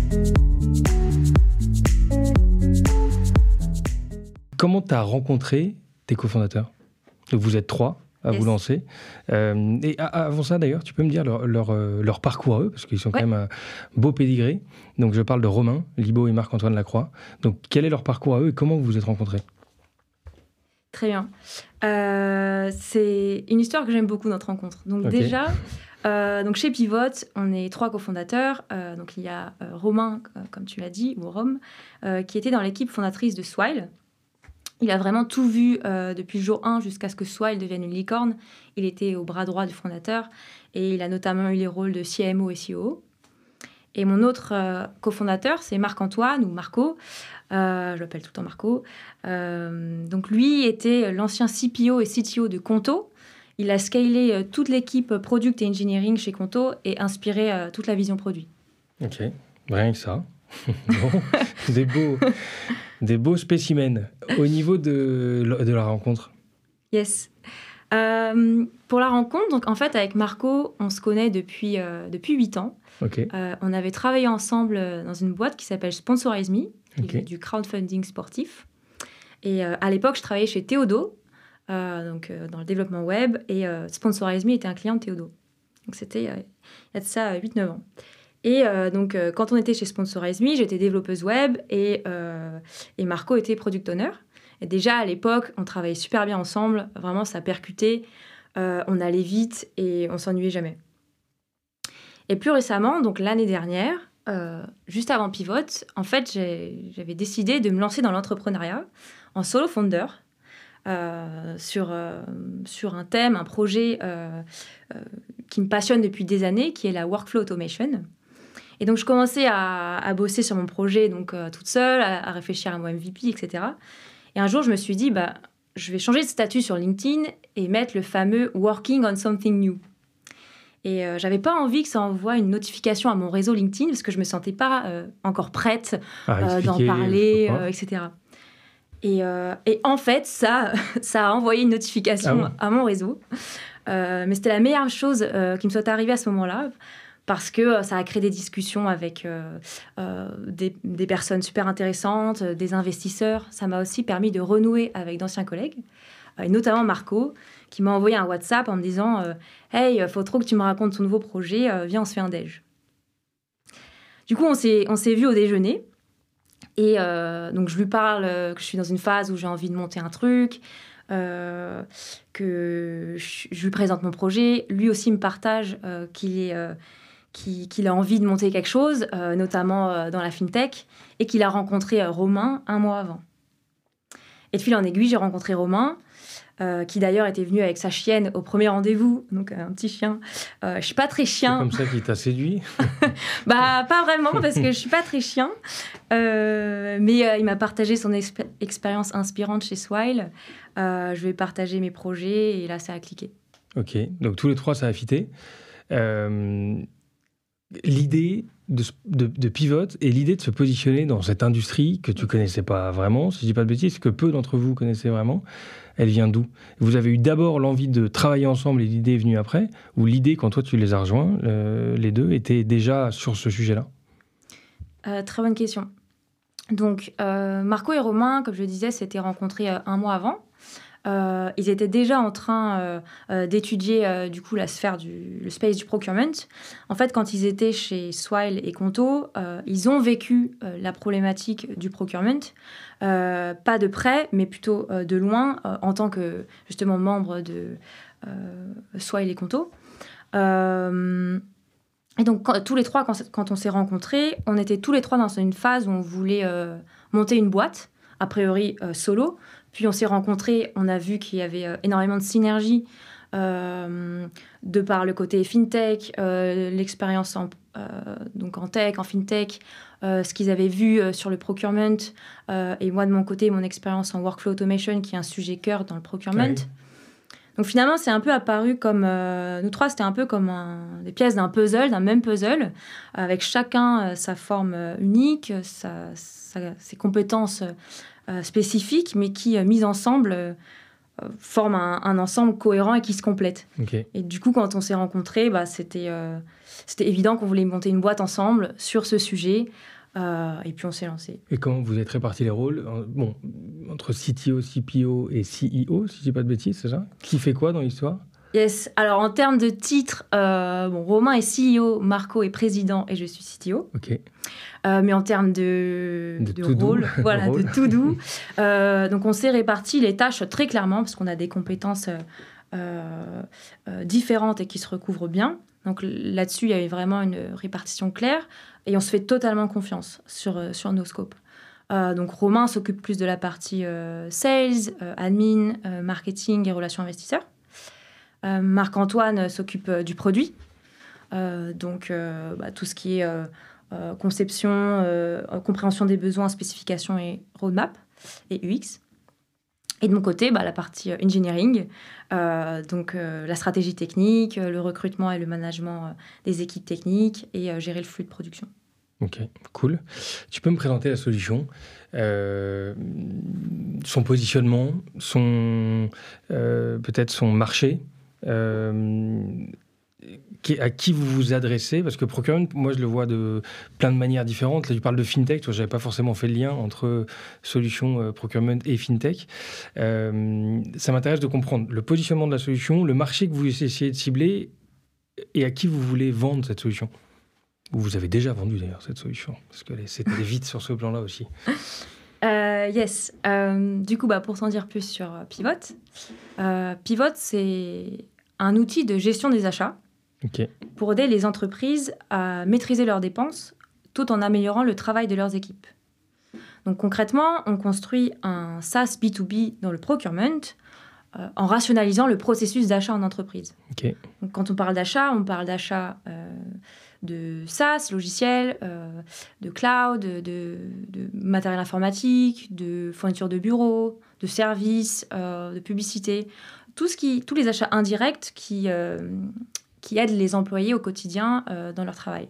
Comment tu as rencontré tes cofondateurs ? Donc vous êtes 3 à vous lancer. Et avant ça, d'ailleurs, tu peux me dire leur parcours à eux, parce qu'ils sont quand même un beau pédigré. Donc je parle de Romain, Libo et Marc-Antoine Lacroix. Donc quel est leur parcours à eux et comment vous vous êtes rencontrés ? Très bien. C'est une histoire que j'aime beaucoup, notre rencontre. Donc déjà, donc chez Pivot, on est 3 cofondateurs. Donc il y a Romain, comme tu l'as dit, ou Rome, qui était dans l'équipe fondatrice de Swile. Il a vraiment tout vu depuis le jour 1 jusqu'à ce que Swile devienne une licorne. Il était au bras droit du fondateur et il a notamment eu les rôles de CMO et CEO. Et mon autre cofondateur, c'est Marc-Antoine, ou Marco. Je l'appelle tout le temps Marco. Donc lui était l'ancien CPO et CTO de Conto. Il a scalé toute l'équipe Product et Engineering chez Conto et inspiré toute la vision produit. Ok, rien que ça. Bon, des beaux spécimens. Au niveau de la rencontre. Yes. Pour la rencontre, donc en fait, avec Marco, on se connaît depuis 8 ans. Okay. On avait travaillé ensemble dans une boîte qui s'appelle Sponsorize Me, qui fait du crowdfunding sportif. Et à l'époque, je travaillais chez Théodo, dans le développement web, et Sponsorize Me était un client de Théodo. Donc c'était il y a de ça 8-9 ans. Et donc, quand on était chez Sponsorize Me, j'étais développeuse web et Marco était product owner. Et déjà, à l'époque, on travaillait super bien ensemble. Vraiment, ça percutait. On allait vite et on s'ennuyait jamais. Et plus récemment, donc l'année dernière, juste avant Pivot, en fait, j'avais décidé de me lancer dans l'entrepreneuriat en solo founder sur un thème, un projet qui me passionne depuis des années, qui est la workflow automation. Et donc, je commençais à bosser sur mon projet donc, toute seule, à réfléchir à mon MVP, etc. Et un jour, je me suis dit, je vais changer de statut sur LinkedIn et mettre le fameux « working on something new ». Et je n'avais pas envie que ça envoie une notification à mon réseau LinkedIn parce que je ne me sentais pas encore prête d'en parler, etc. Et en fait, ça a envoyé une notification à mon réseau. Mais c'était la meilleure chose qui me soit arrivée à ce moment-là. Parce que ça a créé des discussions avec des personnes super intéressantes, des investisseurs. Ça m'a aussi permis de renouer avec d'anciens collègues, et notamment Marco, qui m'a envoyé un WhatsApp en me disant « Hey, faut trop que tu me racontes ton nouveau projet, viens, on se fait un déj. » Du coup, on s'est vus au déjeuner. Et donc, je lui parle que je suis dans une phase où j'ai envie de monter un truc, que je lui présente mon projet. Lui aussi me partage qu'il a envie de monter quelque chose, notamment dans la fintech, et qu'il a rencontré Romain 1 mois avant. Et de fil en aiguille, j'ai rencontré Romain, qui d'ailleurs était venu avec sa chienne au premier rendez-vous, donc un petit chien. Je ne suis pas très chien. C'est comme ça qu'il t'a séduit ? Pas vraiment, parce que je ne suis pas très chien. Mais il m'a partagé son expérience inspirante chez Swile. Je vais partager mes projets, et là, ça a cliqué. Ok, donc tous les 3, ça a fité. L'idée de Pivot et l'idée de se positionner dans cette industrie que tu ne connaissais pas vraiment, si je ne dis pas de bêtises, que peu d'entre vous connaissaient vraiment, elle vient d'où ? Vous avez eu d'abord l'envie de travailler ensemble et l'idée est venue après ? Ou l'idée, quand toi tu les as rejoints, les deux, était déjà sur ce sujet-là ? Très bonne question. Donc, Marco et Romain, comme je le disais, s'étaient rencontrés 1 mois avant. Ils étaient déjà en train d'étudier du coup la sphère le space du procurement. En fait, quand ils étaient chez Swile et Conto, ils ont vécu la problématique du procurement, pas de près, mais plutôt de loin, en tant que justement membre de Swile et Conto. Et donc, tous les 3, quand on s'est rencontrés, on était tous les 3 dans une phase où on voulait monter une boîte, a priori solo. Puis on s'est rencontrés, on a vu qu'il y avait énormément de synergie de par le côté fintech, l'expérience en tech, en fintech, ce qu'ils avaient vu sur le procurement, et moi de mon côté, mon expérience en workflow automation, qui est un sujet cœur dans le procurement. Oui. Donc finalement, c'est un peu apparu comme... nous 3, c'était un peu comme des pièces d'un même puzzle, avec chacun sa forme unique, ses compétences spécifiques, mais qui, mises ensemble, forment un ensemble cohérent et qui se complète. Okay. Et du coup, quand on s'est rencontrés, c'était évident qu'on voulait monter une boîte ensemble sur ce sujet, Et puis on s'est lancé. Et comment vous êtes répartis les rôles entre CTO, CPO et CEO, si je dis pas de bêtises, c'est ça? Qui fait quoi dans l'histoire? Yes. Alors en termes de titres, Romain est CEO, Marco est président et je suis CTO. Ok. Mais en termes de rôle, de tout doux. Donc on s'est réparti les tâches très clairement parce qu'on a des compétences différentes et qui se recouvrent bien. Donc là-dessus, il y avait vraiment une répartition claire et on se fait totalement confiance sur nos scopes. Donc Romain s'occupe plus de la partie sales, admin, marketing et relations investisseurs. Marc-Antoine s'occupe du produit, donc tout ce qui est conception, compréhension des besoins, spécification et roadmap et UX. Et de mon côté, la partie engineering, donc la stratégie technique, le recrutement et le management des équipes techniques et gérer le flux de production. Ok, cool. Tu peux me présenter la solution, son positionnement, peut-être son marché, à qui vous vous adressez? Parce que procurement, moi, je le vois de plein de manières différentes. Là, tu parles de fintech. Je n'avais pas forcément fait le lien entre solution procurement et fintech. Ça m'intéresse de comprendre le positionnement de la solution, le marché que vous essayez de cibler et à qui vous voulez vendre cette solution. Vous avez déjà vendu, d'ailleurs, cette solution. Parce que c'était vite sur ce plan-là aussi. Yes. Du coup, pour t'en dire plus sur Pivot. Pivot, c'est un outil de gestion des achats pour aider les entreprises à maîtriser leurs dépenses tout en améliorant le travail de leurs équipes. Donc concrètement, on construit un SaaS B2B dans le procurement en rationalisant le processus d'achat en entreprise. Donc, quand on parle d'achat de SaaS, logiciels, de cloud, de matériel informatique, de fourniture de bureaux, de services, de publicité, tous les achats indirects qui aident les employés au quotidien dans leur travail.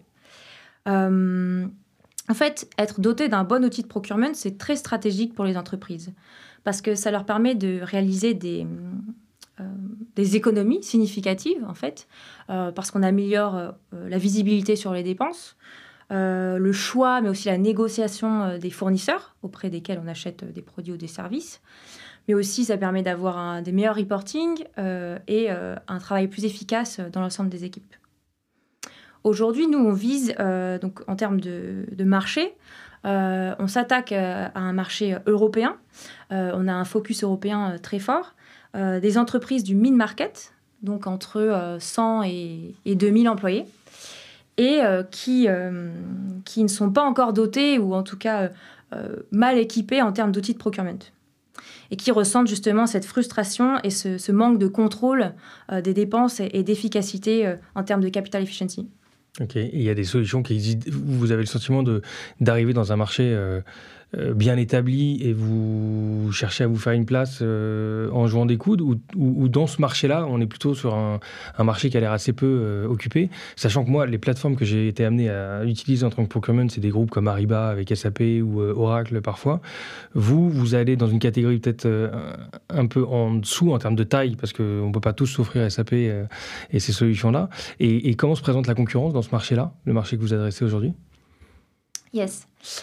En fait, être doté d'un bon outil de procurement, c'est très stratégique pour les entreprises parce que ça leur permet de réaliser des économies significatives, en fait, parce qu'on améliore la visibilité sur les dépenses, le choix, mais aussi la négociation des fournisseurs auprès desquels on achète des produits ou des services. Mais aussi, ça permet d'avoir des meilleurs reporting et un travail plus efficace dans l'ensemble des équipes. Aujourd'hui, nous, on vise, donc, en termes de marché, on s'attaque à un marché européen. On a un focus européen très fort. Des entreprises du mid-market, donc entre 100 et 2000 employés, et qui ne sont pas encore dotés, ou en tout cas mal équipés en termes d'outils de procurement. Et qui ressentent justement cette frustration et ce manque de contrôle des dépenses et d'efficacité en termes de capital efficiency. Ok, et il y a des solutions qui existent. Vous avez le sentiment d'arriver dans un marché bien établi et vous cherchez à vous faire une place en jouant des coudes ou dans ce marché-là, on est plutôt sur un marché qui a l'air assez peu occupé, sachant que moi, les plateformes que j'ai été amené à utiliser en tant que procurement, c'est des groupes comme Ariba avec SAP ou Oracle parfois. Vous allez dans une catégorie peut-être un peu en dessous en termes de taille, parce qu'on ne peut pas tous s'offrir SAP et ces solutions-là. Et comment se présente la concurrence dans ce marché-là, le marché que vous adressez aujourd'hui? Yes.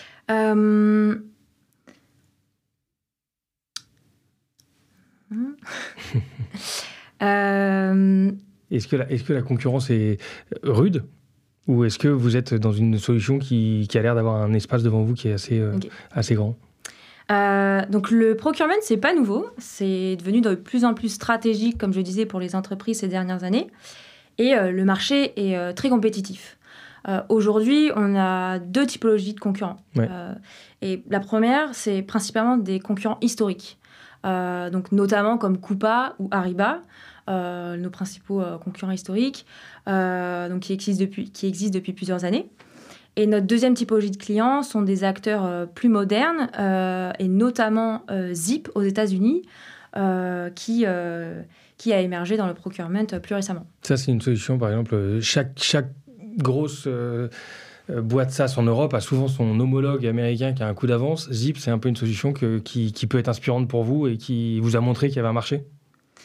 Est-ce que la concurrence est rude ou est-ce que vous êtes dans une solution qui a l'air d'avoir un espace devant vous qui est assez grand? Donc le procurement, c'est pas nouveau. C'est devenu de plus en plus stratégique, comme je disais, pour les entreprises ces dernières années. Et le marché est très compétitif. Aujourd'hui, on a 2 typologies de concurrents. Ouais. Et la première, c'est principalement des concurrents historiques. Donc notamment comme Coupa ou Ariba, nos principaux concurrents historiques, donc qui existent depuis plusieurs années. Et notre deuxième typologie de clients sont des acteurs plus modernes, et notamment Zip aux États-Unis, qui a émergé dans le procurement plus récemment. Ça, c'est une solution, par exemple, chaque grosse boîte SaaS en Europe a souvent son homologue américain qui a un coup d'avance. Zip, c'est un peu une solution qui peut être inspirante pour vous et qui vous a montré qu'il y avait un marché?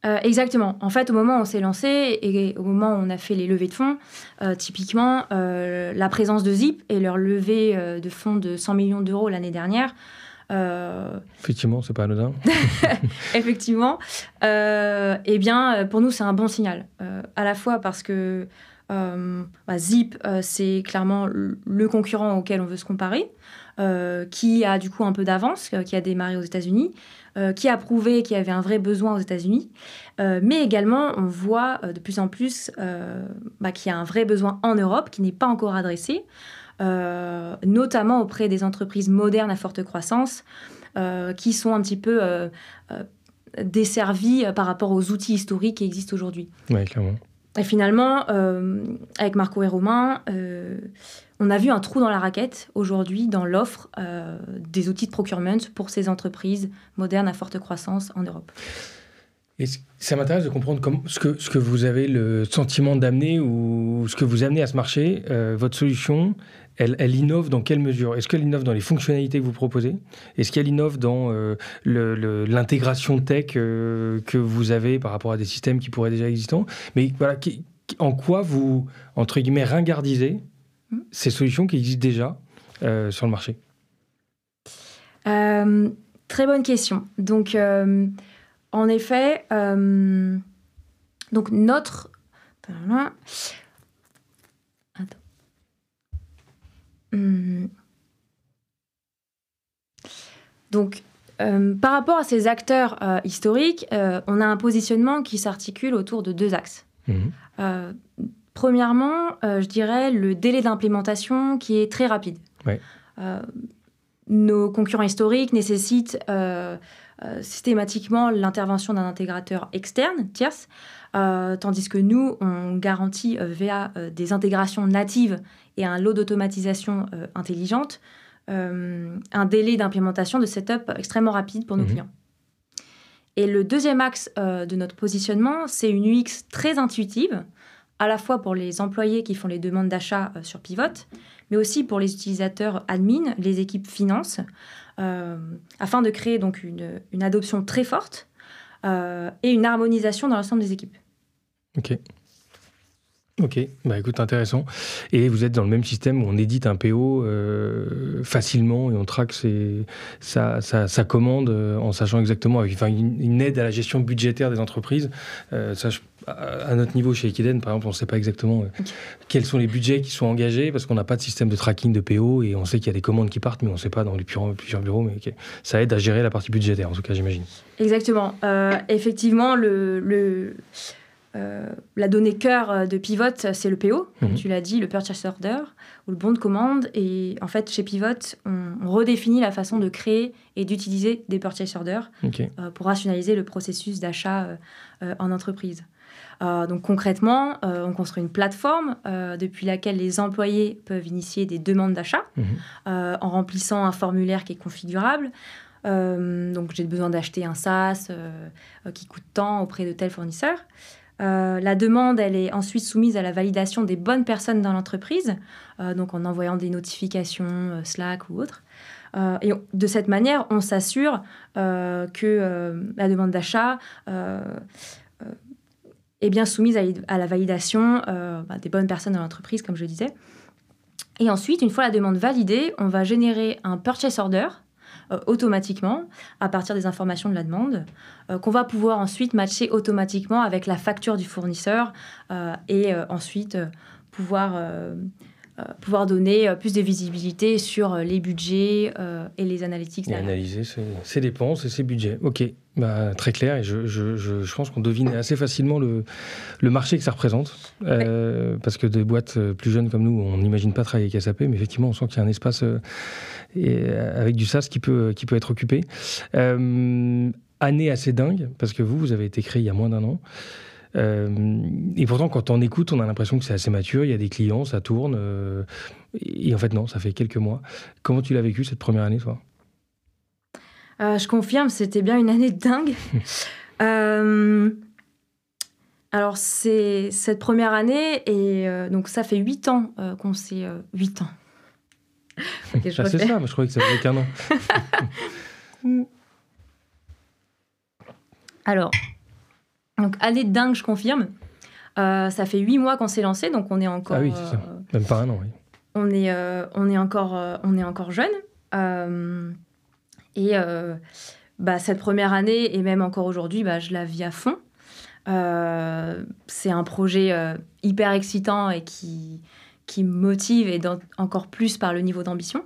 Exactement. En fait, au moment où on s'est lancé et au moment où on a fait les levées de fonds, typiquement, la présence de Zip et leur levée de fonds de 100 millions d'euros l'année dernière. Effectivement, c'est pas anodin. Effectivement. Eh bien, pour nous, c'est un bon signal. À la fois parce que Zip, c'est clairement le concurrent auquel on veut se comparer, qui a du coup un peu d'avance, qui a démarré aux États-Unis, qui a prouvé qu'il y avait un vrai besoin aux États-Unis. Mais également, on voit de plus en plus qu'il y a un vrai besoin en Europe qui n'est pas encore adressé, notamment auprès des entreprises modernes à forte croissance, qui sont un petit peu desservies par rapport aux outils historiques qui existent aujourd'hui. Oui, clairement. Et finalement, avec Marco et Romain, on a vu un trou dans la raquette aujourd'hui dans l'offre des outils de procurement pour ces entreprises modernes à forte croissance en Europe. Et ça m'intéresse de comprendre ce que vous avez le sentiment d'amener ou ce que vous amenez à ce marché. Votre solution, elle innove dans quelle mesure ? Est-ce qu'elle innove dans les fonctionnalités que vous proposez ? Est-ce qu'elle innove dans l'intégration tech que vous avez par rapport à des systèmes qui pourraient déjà existants ? Mais voilà, en quoi vous, entre guillemets, ringardisez ces solutions qui existent déjà sur le marché ? Très bonne question. Donc, en effet, donc notre... Donc, par rapport à ces acteurs historiques, on a un positionnement qui s'articule autour de 2 axes. Premièrement, je dirais le délai d'implémentation qui est très rapide. Ouais. Nos concurrents historiques nécessitent systématiquement l'intervention d'un intégrateur externe, tierce, tandis que nous, on garantit via des intégrations natives et un lot d'automatisation intelligente, un délai d'implémentation de setup extrêmement rapide pour nos clients. Et le deuxième axe de notre positionnement, c'est une UX très intuitive, à la fois pour les employés qui font les demandes d'achat sur Pivot, mais aussi pour les utilisateurs admin, les équipes finance, afin de créer donc une adoption très forte et une harmonisation dans l'ensemble des équipes. Ok, bah écoute, intéressant. Et vous êtes dans le même système où on édite un PO facilement et on traque sa commande en sachant exactement, enfin une aide à la gestion budgétaire des entreprises. À notre niveau chez Ekiden, par exemple, on ne sait pas exactement quels sont les budgets qui sont engagés parce qu'on n'a pas de système de tracking de PO et on sait qu'il y a des commandes qui partent, mais on ne sait pas dans les plusieurs bureaux. Mais ça aide à gérer la partie budgétaire, en tout cas, j'imagine. Exactement. Effectivement, la donnée cœur de Pivot, c'est le PO, comme tu l'as dit, le Purchase Order, ou le bon de commande. Et en fait, chez Pivot, on redéfinit la façon de créer et d'utiliser des Purchase Orders pour rationaliser le processus d'achat en entreprise. Donc concrètement, on construit une plateforme depuis laquelle les employés peuvent initier des demandes d'achat en remplissant un formulaire qui est configurable. Donc j'ai besoin d'acheter un SaaS qui coûte tant auprès de tel fournisseur. La demande, elle est ensuite soumise à la validation des bonnes personnes dans l'entreprise, donc en envoyant des notifications Slack ou autres. Et de cette manière, on s'assure que la demande d'achat est bien soumise à la validation des bonnes personnes dans l'entreprise, comme je disais. Et ensuite, une fois la demande validée, on va générer un purchase order automatiquement à partir des informations de la demande qu'on va pouvoir ensuite matcher automatiquement avec la facture du fournisseur et ensuite pouvoir donner plus de visibilité sur les budgets et les analytics. Et analyser ses dépenses et ses budgets. Ok, très clair. Et je pense qu'on devine assez facilement le marché que ça représente. Parce que des boîtes plus jeunes comme nous, on n'imagine pas travailler avec SAP, mais effectivement, on sent qu'il y a un espace avec du SaaS qui peut être occupé. Année assez dingue, parce que vous avez été créé il y a moins d'1 an. Et pourtant, quand on écoute, on a l'impression que c'est assez mature, il y a des clients, ça tourne. Et en fait, non, ça fait quelques mois. Comment tu l'as vécu cette première année, toi ? Je confirme, c'était bien une année dingue. Alors, c'est cette première année, et donc ça fait 8 ans qu'on s'est... 8 ans. Okay, c'est ça, mais je croyais que ça faisait qu'1 an. Alors... Donc, année de dingue, je confirme. Ça fait 8 mois qu'on s'est lancé, donc on est encore... Ah oui, c'est ça. Même pas un an, oui. On est encore jeune. Cette première année, et même encore aujourd'hui, je la vis à fond. C'est un projet hyper excitant et qui me motive, et encore plus par le niveau d'ambition.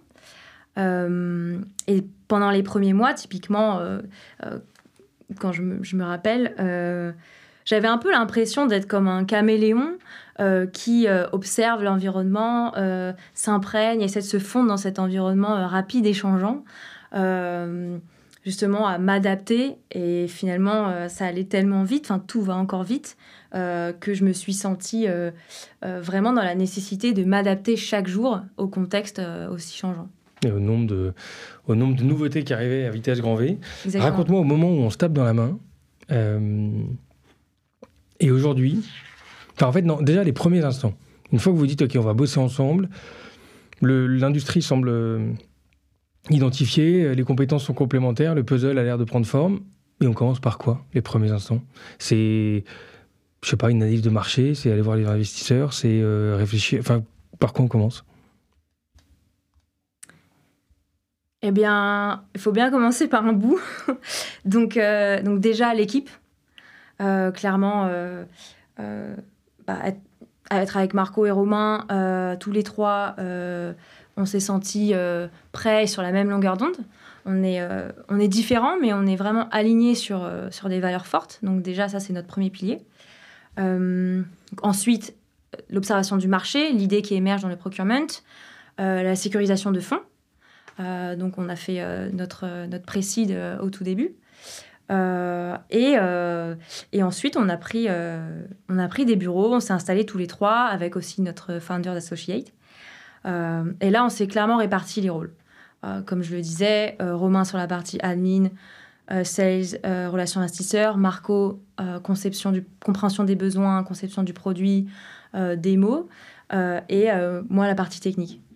Et pendant les premiers mois, typiquement, quand je me rappelle, j'avais un peu l'impression d'être comme un caméléon qui observe l'environnement, s'imprègne, essaie de se fondre dans cet environnement rapide et changeant, justement à m'adapter. Et finalement, ça allait tellement vite, tout va encore vite, que je me suis sentie vraiment dans la nécessité de m'adapter chaque jour au contexte aussi changeant. Et au nombre de nouveautés qui arrivaient à vitesse grand V. Exactement. Raconte-moi au moment où on se tape dans la main. Et aujourd'hui, en fait, non, déjà les premiers instants. Une fois que vous dites, OK, on va bosser ensemble, l'industrie semble identifiée, les compétences sont complémentaires, le puzzle a l'air de prendre forme. Et on commence par quoi, les premiers instants? C'est, je sais pas, une analyse de marché, c'est aller voir les investisseurs, c'est réfléchir. Enfin, par quoi on commence? Eh bien, il faut bien commencer par un bout. donc déjà, l'équipe. Clairement, être avec Marco et Romain, tous les trois, on s'est sentis prêts et sur la même longueur d'onde. On est différents, mais on est vraiment alignés sur des valeurs fortes. Donc déjà, ça, c'est notre premier pilier. Ensuite, l'observation du marché, l'idée qui émerge dans le procurement, la sécurisation de fonds. Donc, on a fait notre pré-seed au tout début. Et ensuite, on a pris des bureaux, on s'est installés tous les trois avec aussi notre founder associate. Et là, on s'est clairement réparti les rôles. Comme je le disais, Romain sur la partie admin, sales, relations investisseurs, Marco, compréhension des besoins, conception du produit, démo, et moi, la partie technique.